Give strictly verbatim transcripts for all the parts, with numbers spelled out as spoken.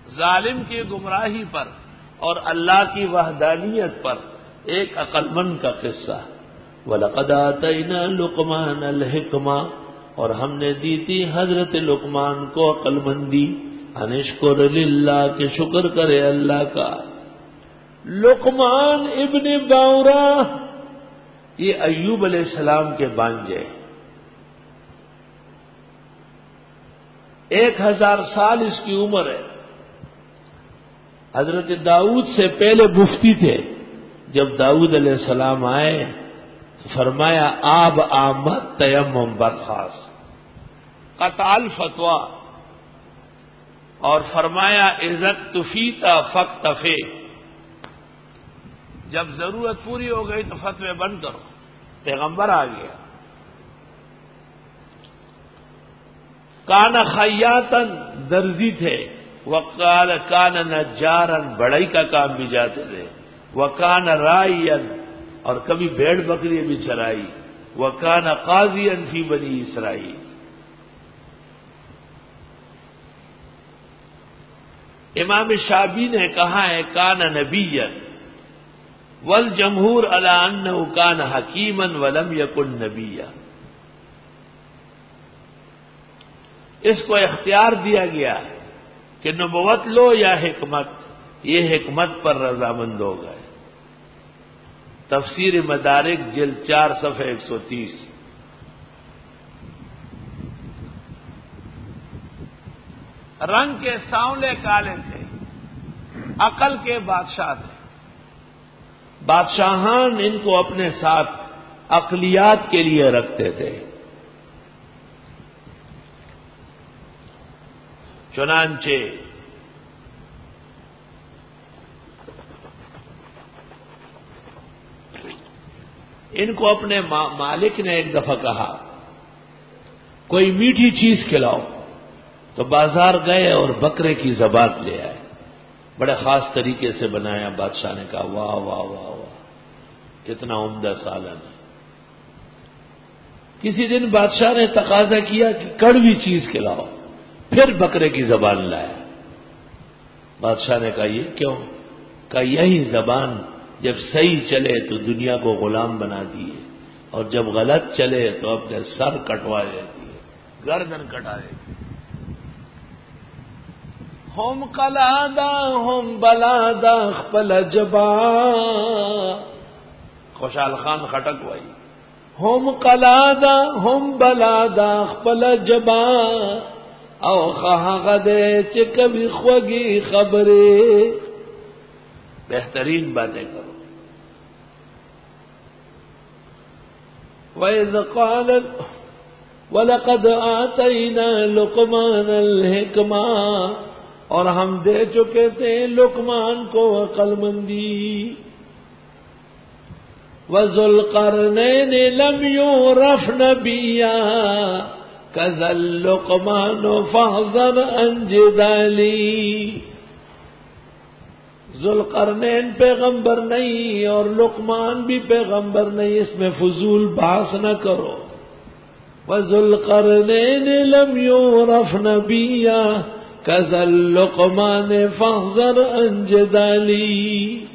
ظالم کی گمراہی پر اور اللہ کی وحدانیت پر ایک عقل مند کا قصہ. وَلَقَدْ آتَيْنَا لُقْمَانَ الْحِكْمَةَ اور ہم نے دی تھی حضرت لقمان کو عقل مندی. ان اشکر للہ کہ شکر کرے اللہ کا. لقمان ابن باورا یہ ایوب علیہ السلام کے بانجے. ایک ہزار سال اس کی عمر ہے. حضرت داؤد سے پہلے مفتی تھے. جب داؤد علیہ السلام آئے تو فرمایا آب آمد تیمم برخاست قطع الفتویٰ اور فرمایا عزت تفیتا فاکتفی. جب ضرورت پوری ہو گئی تو فتوے بند کرو. پیغمبر آ گیا. کان خیاطن درزی تھے. وقال کان نجارن بڑائی کا کام بھی جاتے تھے. وکان رائین اور کبھی بھیڑ بکری بھی چرائی. وکان قاضین فی بنی اسرائیل. امام شافعی نے کہا ہے کان نبیًا والجمہور علی انہ کان حکیما ولم یکن نبیا. اس کو اختیار دیا گیا کہ نبوت لو یا حکمت. یہ حکمت پر رضامند ہو گئے. تفسیر مدارک جلد چار صفحہ ایک سو تیس. رنگ کے سانولے کالے تھے. عقل کے بادشاہ تھے. بادشاہان ان کو اپنے ساتھ عقلیات کے لیے رکھتے تھے. چنانچہ ان کو اپنے مالک نے ایک دفعہ کہا کوئی میٹھی چیز کھلاؤ. تو بازار گئے اور بکرے کی زبان لے آئے. بڑے خاص طریقے سے بنایا. بادشاہ نے کہا واہ واہ واہ واہ کتنا عمدہ سالن ہے. کسی دن بادشاہ نے تقاضا کیا کہ کڑوی چیز کھلاؤ. پھر بکرے کی زبان لایا. بادشاہ نے کہا یہ کیوں؟ کہا یہی زبان جب صحیح چلے تو دنیا کو غلام بنا دیے اور جب غلط چلے تو اپنے سر کٹوا دیتی ہے. گردن کٹا دیتی ہے. ہم قلادا ہم بلادا خپل جبا. خوشحال خان خٹک وائی. ہم قلادا ہم بلادا خپل جبا او خاغدے چکبی خوگی خبرے. بہترین باتیں کرو. وَإِذْ قَالَ وَلَقَدْ آتَيْنَا لُقْمَانَ الْحِكْمَةَ اور ہم دے چکے تھے لقمان کو عقل مندی. وَذُو الْقَرْنَيْنِ لَمْ يُعْرَفْ نَبِيًّا كَذَا اللُّقْمَانُ فَاحْذَرْ عَنْ جِدَالِي. ذوالقرنین پیغمبر نہیں اور لقمان بھی پیغمبر نہیں. اس میں فضول بحث نہ کرو. وَذُوالْقَرْنَيْنِ لَمْ يُعْرَفْ نَبِيًّا كَذَا اللُّقْمَانُ فَاحْذَرْ عَنْ جِدَالِي.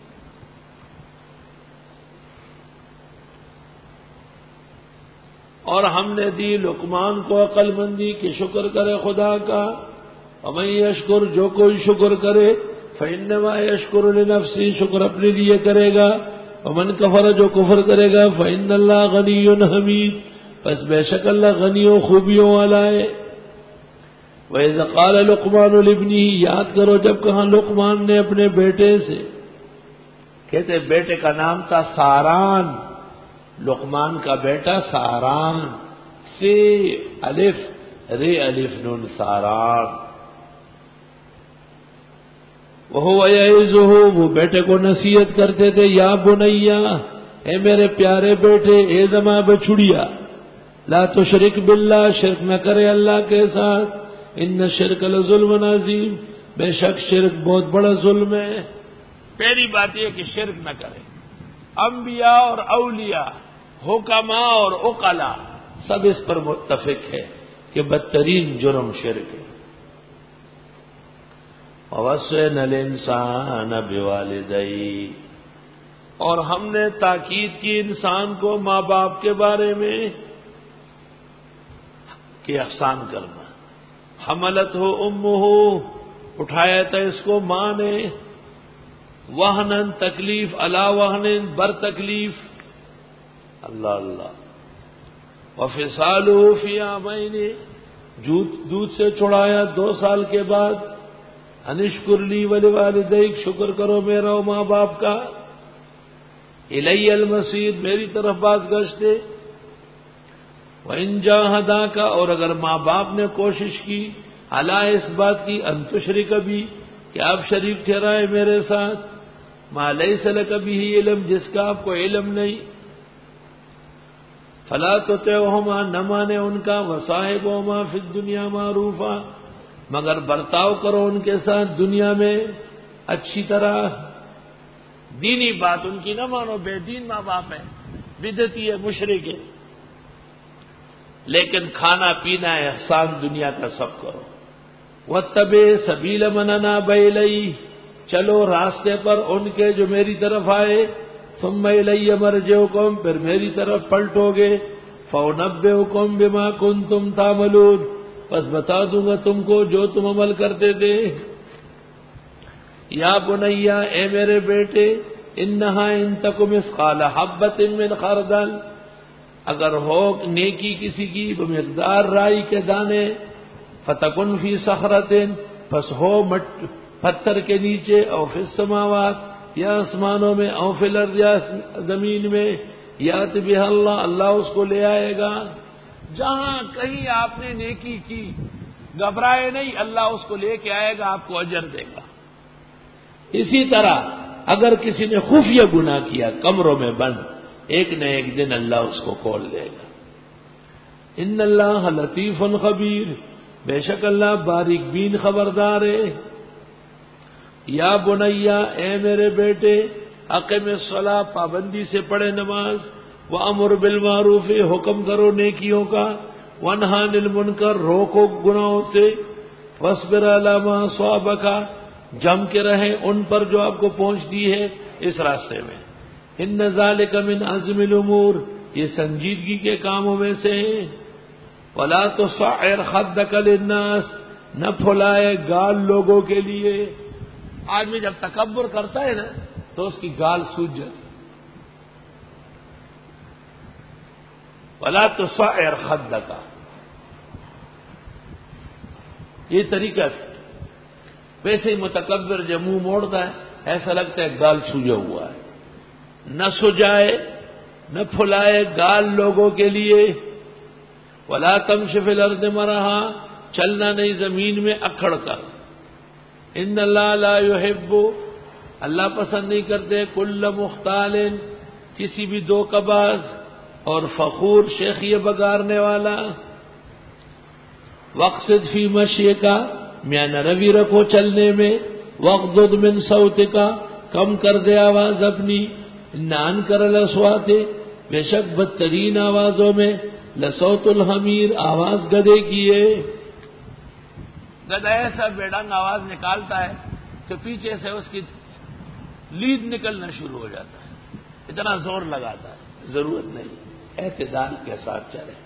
اور ہم نے دی لقمان کو عقل مندی کہ شکر کرے خدا کا. وَمَن يَشْكُرْ جو کوئی شکر کرے فَإِنَّمَا يَشْكُرُ لِنَفْسِهِ شکر اپنے لیے کرے گا. وَمَن كَفَرَ جو کفر کرے گا فَإِنَّ اللَّهَ غَنِيٌّ حَمِيدٌ پس بے شک اللہ غنی و خوبیوں والا ہے. وَإِذْ قَالَ لُقْمَانُ لِابْنِهِ یاد کرو جب کہا لقمان نے اپنے بیٹے سے. کہتے بیٹے کا نام تھا ساران. لقمان کا بیٹا ساران. سے الف رے الف نون ساران. وَهُوَ يَعِظُهُ وہ بیٹے کو نصیحت کرتے تھے یا بنیا اے میرے پیارے بیٹے اے زما بچڑیا لا تشرک باللہ شرک نہ کرے اللہ کے ساتھ. ان الشرک لظلم عظیم بے شک شرک بہت بڑا ظلم ہے. پہلی بات یہ کہ شرک نہ کرے. انبیاء اور اولیاء حکماء اور عقلاء سب اس پر متفق ہے کہ بدترین جرم شرک ہے. وَوَصَّيْنَا الْإِنسَانَ بِوَالِدَيْهِ، اور ہم نے تاکید کی انسان کو ماں باپ کے بارے میں کہ احسان کرنا. حملت ہو امہ، اٹھایا تھا اس کو ماں نے، وہنن تکلیف، علا وہنن بر تکلیف، اللہ اللہ. وفصالہ فی عامین، دودھ سے چھڑایا دو سال کے بعد. انشکر لی ولوالدیک، شکر کرو میرا و ماں باپ کا. الی المصیر، میری طرف باز گشتے. وَإِن جَاهَدَاكَ، اور اگر ماں باپ نے کوشش کی، علی اس بات کی، ان تشرک بی، کہ آپ شریک ٹھہرائے میرے ساتھ، ما لیس لک بہ علم، جس کا آپ کو علم نہیں، فلا تطعہما، نہ مانے ان کا، وصاحبہما فی الدنیا معروفا، مگر برتاؤ کرو ان کے ساتھ دنیا میں اچھی طرح. دینی بات ان کی نہ مانو، بے دین ماں باپ ہے، بدعتی ہے، مشرک ہے، لیکن کھانا پینا احسان دنیا کا سب کرو. واتبع سبیل من اناب الی، چلو راستے پر ان کے جو میری طرف آئے. ثم الی مرجعکم، پھر میری طرف پلٹو گے. فانبئکم بما کنتم تعملون، بس بتا دوں گا تم کو جو تم عمل کرتے تھے. یا بنیا، اے میرے بیٹے، انہا ان تک مثقال حبۃ من خردل، اگر ہو نیکی کسی کی بمقدار رائی کے دانے، فتکن فی صخرۃ، پس ہو پتھر کے نیچے، او فی السماوات، یا آسمانوں میں، او فی الارض، یا زمین میں، یات بہ اللہ، اللہ اس کو لے آئے گا. جہاں کہیں آپ نے نیکی کی، گھبرائے نہیں، اللہ اس کو لے کے آئے گا، آپ کو اجر دے گا. اسی طرح اگر کسی نے خفیہ گناہ کیا کمروں میں بند، ایک نہ ایک دن اللہ اس کو کھول دے گا. ان اللہ لطیف خبیر، بے شک اللہ باریک بین خبردار ہے. یا بنیا، اے میرے بیٹے، اقیم الصلاۃ، پابندی سے پڑھے نماز. وامر بالمعروف، حکم کرو نیکیوں کا. ونہی عن المنکر، روکو گناہوں سے. واصبر علی ما اصابک، جم کے رہیں ان پر جو آپ کو پہنچتی ہے اس راستے میں. ان ذالک من عزم الامور، یہ سنجیدگی کے کاموں میں سے ہیں. ولا تصعر خدک للناس، نہ پھلائے گال لوگوں کے لیے. آدمی جب تکبر کرتا ہے نا تو اس کی گال سوج جاتی. ولا تصعر خدک، یہ طریقہ. ویسے ہی متکبر جب منہ موڑتا ہے ایسا لگتا ہے گال سوجا ہوا ہے. نہ سجائے نہ پھلائے گال لوگوں کے لیے. ولا تمشی فی الارض مرحا، چلنا نہیں زمین میں اکھڑ کر. ان اللہ لا یحب، اللہ پسند نہیں کرتے، کل مختال، کسی بھی دھوکہ باز اور فخور، شیخی بگارنے والا. واقصد فی مشیک، میانہ روی رکھو چلنے میں. واغضض من صوتک، کم کر دے آواز اپنی. نان کر الاصوات، بے شک بدترین آوازوں میں لصوت الحمیر، آواز گدھے کی ہے. گدھا ایسا بے ڈنگ آواز نکالتا ہے کہ پیچھے سے اس کی لید نکلنا شروع ہو جاتا ہے، اتنا زور لگاتا ہے. ضرورت نہیں، اعتدال کے ساتھ چلے.